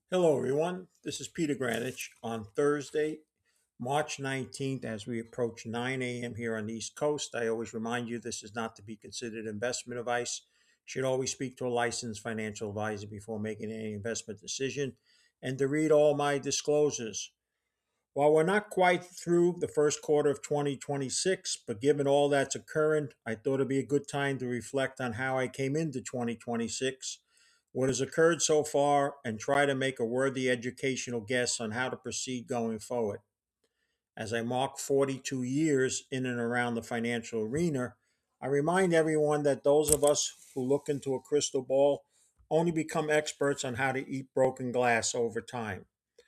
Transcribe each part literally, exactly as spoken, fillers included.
Hello, everyone. This is Peter Granich on Thursday, March nineteenth, as we approach nine a m here on the East Coast. I always remind you this is not to be considered investment advice. You should always speak to a licensed financial advisor before making any investment decision and to read all my disclosures. While we're not quite through the first quarter of twenty twenty-six, but given all that's occurring, I thought it'd be a good time to reflect on how I came into twenty twenty-six, what has occurred so far, and try to make a worthy educational guess on how to proceed going forward. As I mark forty-two years in and around the financial arena, I remind everyone that those of us who look into a crystal ball only become experts on how to eat broken glass over time.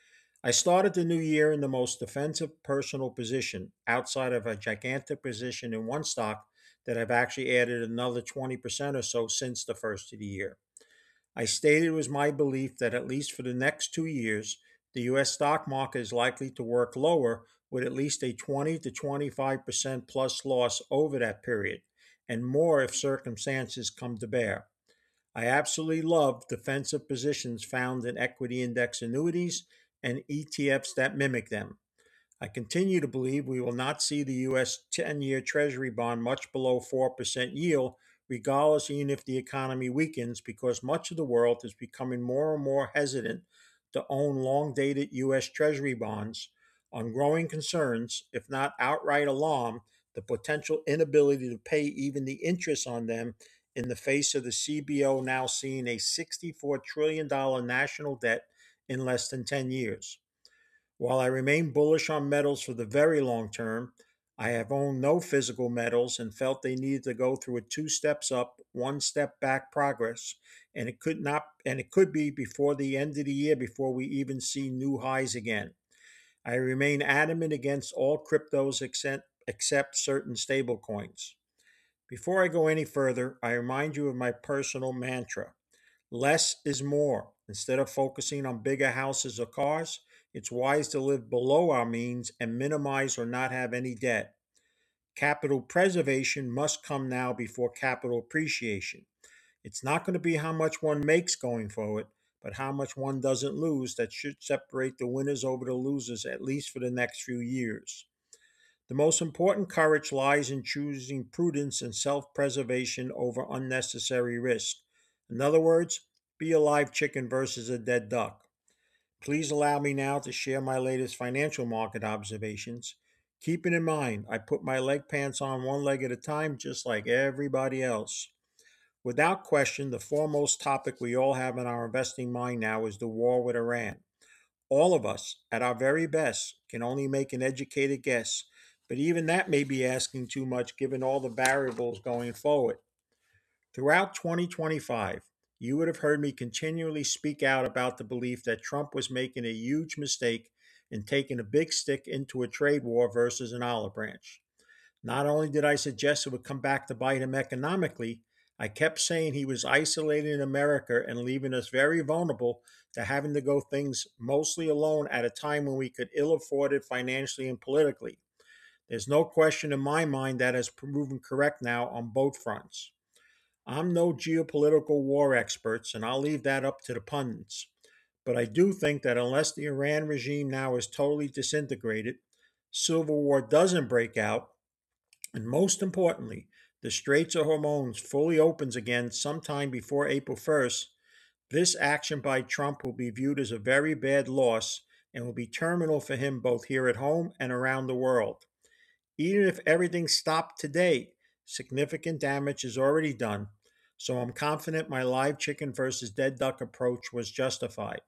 I started the new year in the most defensive personal position, outside of a gigantic position in one stock that I've actually added another twenty percent or so since the first of the year. I stated it was my belief that at least for the next two years, the U S stock market is likely to work lower with at least a twenty to twenty-five percent plus loss over that period, and more if circumstances come to bear. I absolutely love defensive positions found in equity index annuities and E T Fs that mimic them. I continue to believe we will not see the U S ten year Treasury bond much below four percent yield, regardless, even if the economy weakens, because much of the world is becoming more and more hesitant to own long dated U S Treasury bonds on growing concerns, if not outright alarm, the potential inability to pay even the interest on them in the face of the C B O now seeing a sixty-four trillion dollars national debt in less than ten years. While I remain bullish on metals for the very long term, I have owned no physical metals and felt they needed to go through a two steps up, one step back progress, and it could not and it could be before the end of the year before we even see new highs again. I remain adamant against all cryptos except, except certain stablecoins. Before I go any further, I remind you of my personal mantra. Less is more. Instead of focusing on bigger houses or cars, it's wise to live below our means and minimize or not have any debt. Capital preservation must come now before capital appreciation. It's not going to be how much one makes going forward, but how much one doesn't lose that should separate the winners over the losers, at least for the next few years. The most important courage lies in choosing prudence and self preservation over unnecessary risk. In other words, be a live chicken versus a dead duck. Please allow me now to share my latest financial market observations. Keeping in mind, I put my leg pants on one leg at a time, just like everybody else. Without question, the foremost topic we all have in our investing mind now is the war with Iran. All of us, at our very best, can only make an educated guess, but even that may be asking too much given all the variables going forward. Throughout twenty twenty-five, you would have heard me continually speak out about the belief that Trump was making a huge mistake in taking a big stick into a trade war versus an olive branch. Not only did I suggest it would come back to bite him economically, I kept saying he was isolating America and leaving us very vulnerable to having to go things mostly alone at a time when we could ill afford it financially and politically. There's no question in my mind that has proven correct now on both fronts. I'm no geopolitical war expert, and I'll leave that up to the pundits. But I do think that unless the Iran regime now is totally disintegrated, civil war doesn't break out, and most importantly, the Straits of Hormuz fully opens again sometime before April first, this action by Trump will be viewed as a very bad loss and will be terminal for him both here at home and around the world. Even if everything stopped today, significant damage is already done, so I'm confident my live chicken versus dead duck approach was justified.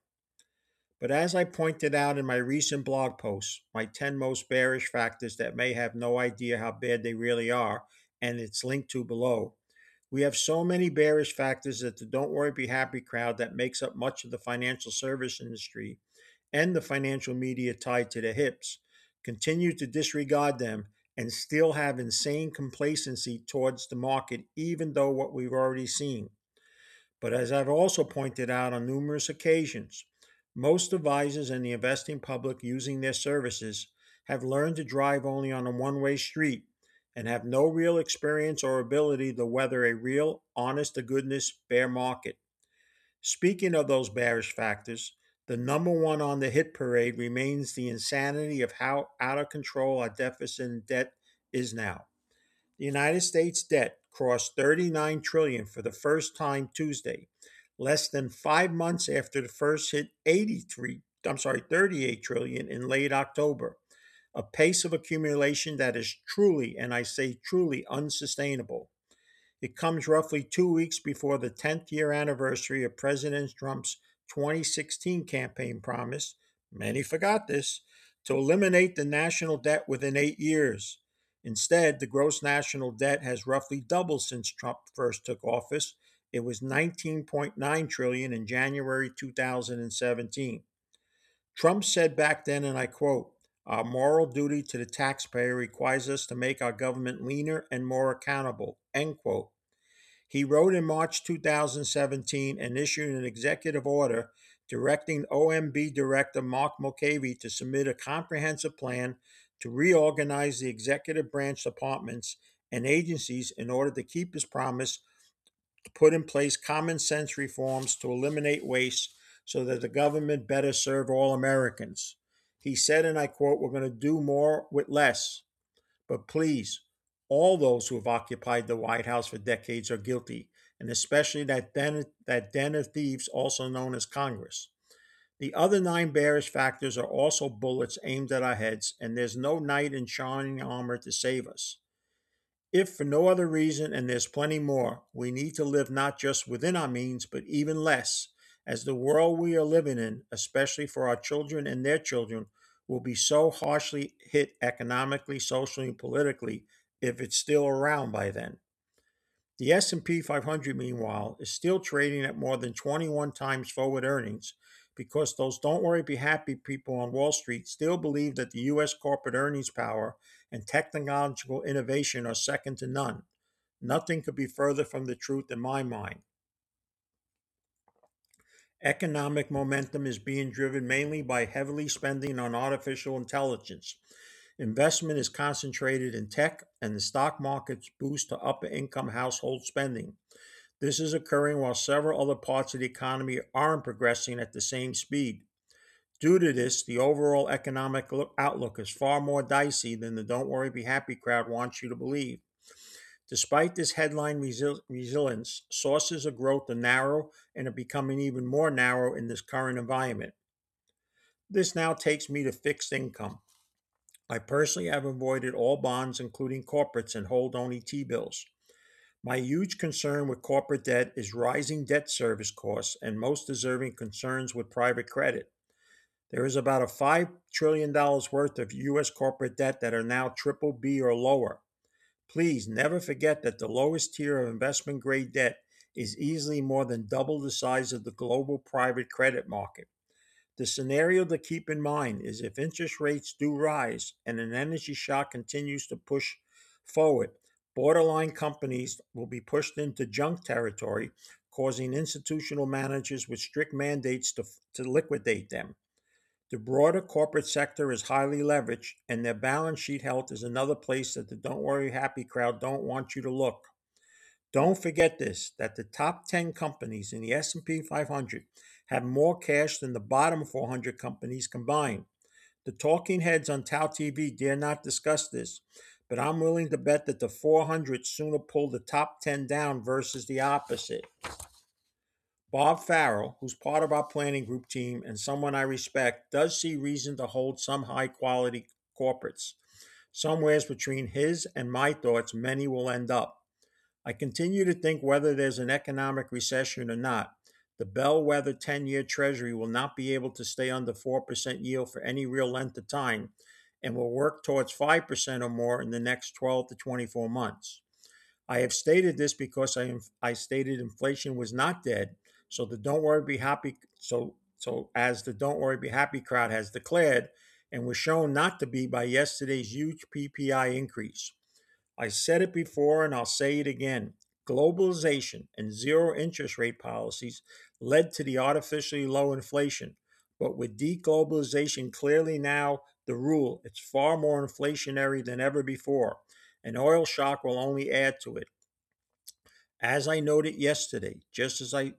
But as I pointed out in my recent blog post, my ten most bearish factors that may have no idea how bad they really are, and it's linked to below. We have so many bearish factors that the don't worry be happy crowd that makes up much of the financial service industry and the financial media tied to the hips continue to disregard them and still have insane complacency towards the market, even though what we've already seen. But as I've also pointed out on numerous occasions, most advisors and the investing public using their services have learned to drive only on a one way street and have no real experience or ability to weather a real, honest to goodness bear market. Speaking of those bearish factors, The number one on the hit parade remains the insanity of how out of control our deficit and debt is now. The United States debt crossed thirty-nine trillion dollars for the first time Tuesday, less than five months after the first hit eighty-three, I'm sorry, thirty-eight trillion dollars in late October, a pace of accumulation that is truly, and I say truly, unsustainable. It comes roughly two weeks before the tenth year anniversary of President Trump's twenty sixteen campaign promise, many forgot this, to eliminate the national debt within eight years. Instead, the gross national debt has roughly doubled since Trump first took office. It was nineteen point nine trillion dollars in January two thousand seventeen. Trump said back then, and I quote, "Our moral duty to the taxpayer requires us to make our government leaner and more accountable," end quote. He wrote in March two thousand seventeen and issued an executive order directing O M B Director Mark Mulcahy to submit a comprehensive plan to reorganize the executive branch departments and agencies in order to keep his promise to put in place common sense reforms to eliminate waste so that the government better serve all Americans. He said, and I quote, "We're going to do more with less. But please, all those who have occupied the White House for decades are guilty, and especially that den, that den of thieves, also known as Congress. The other nine bearish factors are also bullets aimed at our heads, and there's no knight in shining armor to save us. If for no other reason, and there's plenty more, we need to live not just within our means, but even less, as the world we are living in, especially for our children and their children, will be so harshly hit economically, socially, and politically if it's still around by then." The S and P five hundred, meanwhile, is still trading at more than twenty-one times forward earnings because those don't worry, be happy people on Wall Street still believe that the U S corporate earnings power and technological innovation are second to none. Nothing could be further from the truth in my mind. Economic momentum is being driven mainly by heavily spending on artificial intelligence. Investment is concentrated in tech, and the stock markets boost to upper income household spending. This is occurring while several other parts of the economy aren't progressing at the same speed. Due to this, the overall economic outlook is far more dicey than the don't worry, be happy crowd wants you to believe. Despite this headline resil- resilience, sources of growth are narrow and are becoming even more narrow in this current environment. This now takes me to fixed income. I personally have avoided all bonds, including corporates, and hold only T-bills. My huge concern with corporate debt is rising debt service costs and most deserving concerns with private credit. There is about a five trillion dollars worth of U S corporate debt that are now triple B or lower. Please never forget that the lowest tier of investment grade debt is easily more than double the size of the global private credit market. The scenario to keep in mind is if interest rates do rise and an energy shock continues to push forward, borderline companies will be pushed into junk territory, causing institutional managers with strict mandates to, to liquidate them. The broader corporate sector is highly leveraged, and their balance sheet health is another place that the don't worry happy crowd don't want you to look. Don't forget this, that the top ten companies in the S and P five hundred have more cash than the bottom four hundred companies combined. The talking heads on Tao T V dare not discuss this, but I'm willing to bet that the four hundred sooner pull the top ten down versus the opposite. Bob Farrell, who's part of our planning group team and someone I respect, does see reason to hold some high quality corporates. Somewheres between his and my thoughts, many will end up. I continue to think whether there's an economic recession or not, the bellwether ten-year Treasury will not be able to stay under four percent yield for any real length of time and will work towards five percent or more in the next twelve to twenty-four months. I have stated this because I, I stated inflation was not dead, so the don't worry be happy so so as the don't worry be happy crowd has declared and was shown not to be by yesterday's huge P P I increase. I said it before and I'll say it again. Globalization and zero interest rate policies led to the artificially low inflation. But with deglobalization clearly now the rule, it's far more inflationary than ever before. An oil shock will only add to it. As I noted yesterday, just as I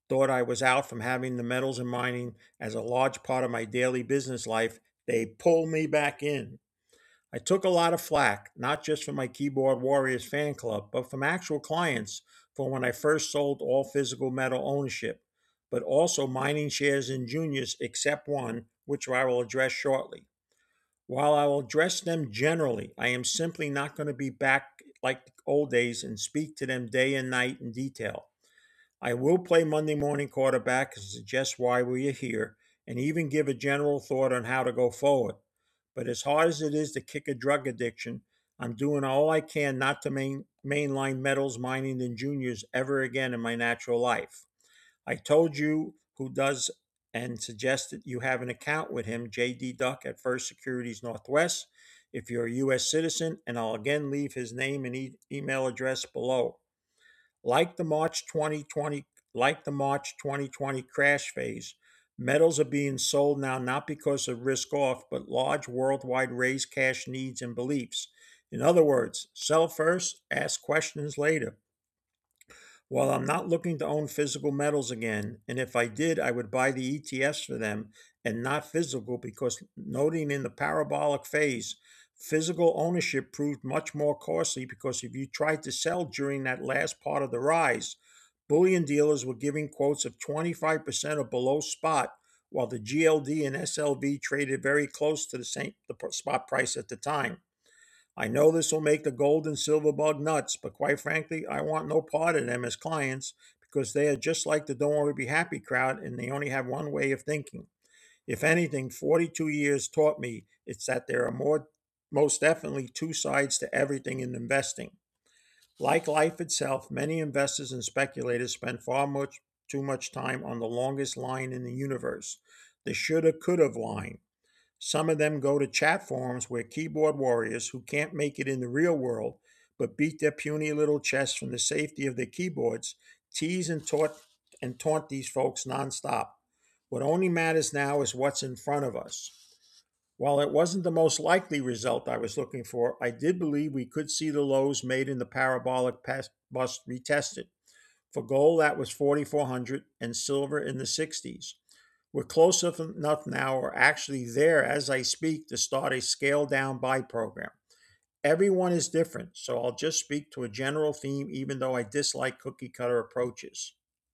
thought I was out from having the metals and mining as a large part of my daily business life, they pulled me back in. I took a lot of flack, not just from my Keyboard Warriors fan club, but from actual clients for when I first sold all physical metal ownership, but also mining shares in juniors except one, which I will address shortly. While I will address them generally, I am simply not going to be back like the old days and speak to them day and night in detail. I will play Monday morning quarterback and suggest why we are here and even give a general thought on how to go forward. But as hard as it is to kick a drug addiction, I'm doing all I can not to main, mainline metals, mining, and juniors ever again in my natural life. I told you who does and suggested you have an account with him, J D Duck at First Securities Northwest, if you're a U S citizen, and I'll again leave his name and e- email address below. Like the March twenty twenty, like the March twenty twenty crash phase, metals are being sold now not because of risk off, but large worldwide raised cash needs and beliefs. In other words, sell first, ask questions later. While I'm not looking to own physical metals again, and if I did, I would buy the E T Fs for them and not physical because noting in the parabolic phase, physical ownership proved much more costly because if you tried to sell during that last part of the rise, bullion dealers were giving quotes of twenty-five percent or below spot, while the G L D and S L V traded very close to the same the spot price at the time. I know this will make the gold and silver bug nuts, but quite frankly, I want no part of them as clients because they are just like the don't worry be happy crowd and they only have one way of thinking. If anything, forty-two years taught me it's that there are more most definitely two sides to everything in investing. Like life itself, many investors and speculators spend far much too much time on the longest line in the universe, the shoulda coulda line. Some of them go to chat forums where keyboard warriors who can't make it in the real world but beat their puny little chests from the safety of their keyboards tease and taunt and taunt these folks nonstop. What only matters now is what's in front of us. While it wasn't the most likely result I was looking for, I did believe we could see the lows made in the parabolic past bust retested. For gold, that was forty-four hundred and silver in the sixties. We're close enough now, or actually there as I speak, to start a scale down buy program. Everyone is different, so I'll just speak to a general theme, even though I dislike cookie cutter approaches.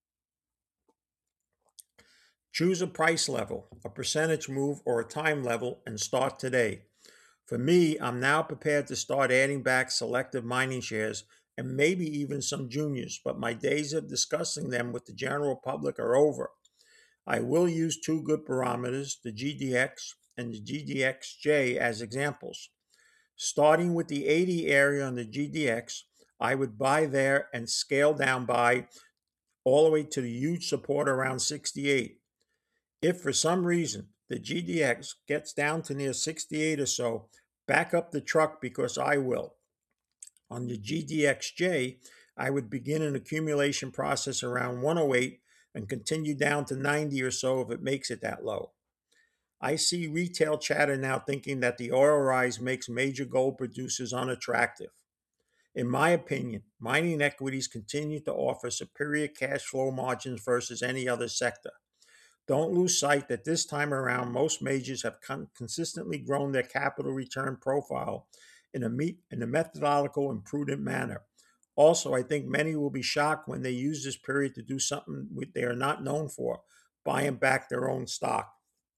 Choose a price level, a percentage move, or a time level, and start today. For me, I'm now prepared to start adding back selective mining shares and maybe even some juniors, but my days of discussing them with the general public are over. I will use two good barometers, the G D X and the G D X J, as examples. Starting with the eighty area on the G D X, I would buy there and scale down buy all the way to the huge support around sixty-eight. If for some reason the G D X gets down to near sixty-eight or so, back up the truck because I will. On the G D X J, I would begin an accumulation process around one oh eight and continue down to ninety or so if it makes it that low. I see retail chatter now thinking that the oil rise makes major gold producers unattractive. In my opinion, mining equities continue to offer superior cash flow margins versus any other sector. Don't lose sight that this time around, most majors have con- consistently grown their capital return profile in a, me- in a methodical and prudent manner. Also, I think many will be shocked when they use this period to do something they are not known for, buying back their own stock.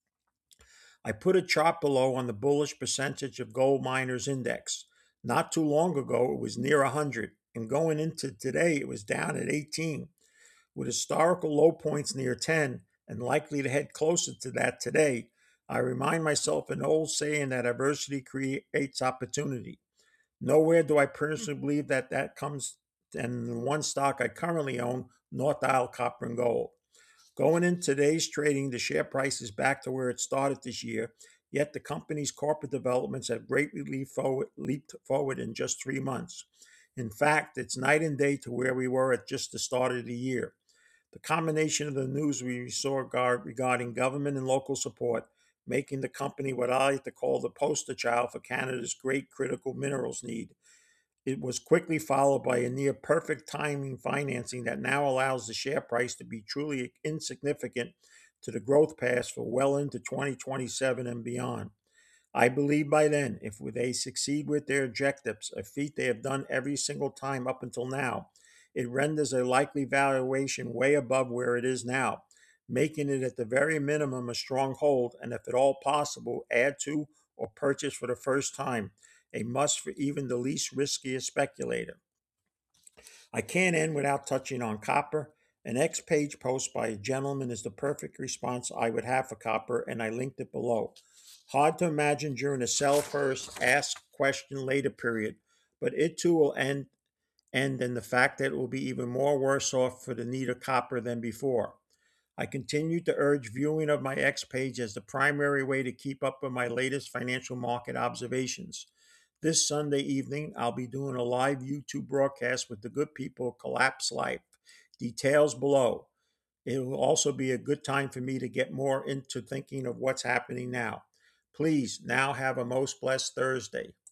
I put a chart below on the bullish percentage of gold miners index. Not too long ago, it was near one hundred, and going into today, it was down at eighteen. With historical low points near ten and likely to head closer to that today, I remind myself an old saying that adversity creates opportunity. Nowhere do I personally believe that that comes, and the one stock I currently own, North Isle Copper and Gold. Going in today's trading, the share price is back to where it started this year, yet the company's corporate developments have greatly leaped forward, leaped forward in just three months. In fact, it's night and day to where we were at just the start of the year. The combination of the news we saw regarding government and local support, making the company what I like to call the poster child for Canada's great critical minerals need, It was quickly followed by a near perfect timing financing that now allows the share price to be truly insignificant to the growth path for well into twenty twenty-seven and beyond. I believe by then, if they succeed with their objectives, a feat they have done every single time up until now, it renders a likely valuation way above where it is now, making it at the very minimum a strong hold, and if at all possible, add to or purchase for the first time, a must for even the least riskiest speculator. I can't end without touching on copper. An X page post by a gentleman is the perfect response I would have for copper, and I linked it below. Hard to imagine during a sell first, ask question later period, but it too will end end in the fact that it will be even more worse off for the need of copper than before. I continue to urge viewing of my X page as the primary way to keep up with my latest financial market observations. This Sunday evening, I'll be doing a live YouTube broadcast with the good people of Collapse Life. Details below. It will also be a good time for me to get more into thinking of what's happening now. Please now have a most blessed Thursday.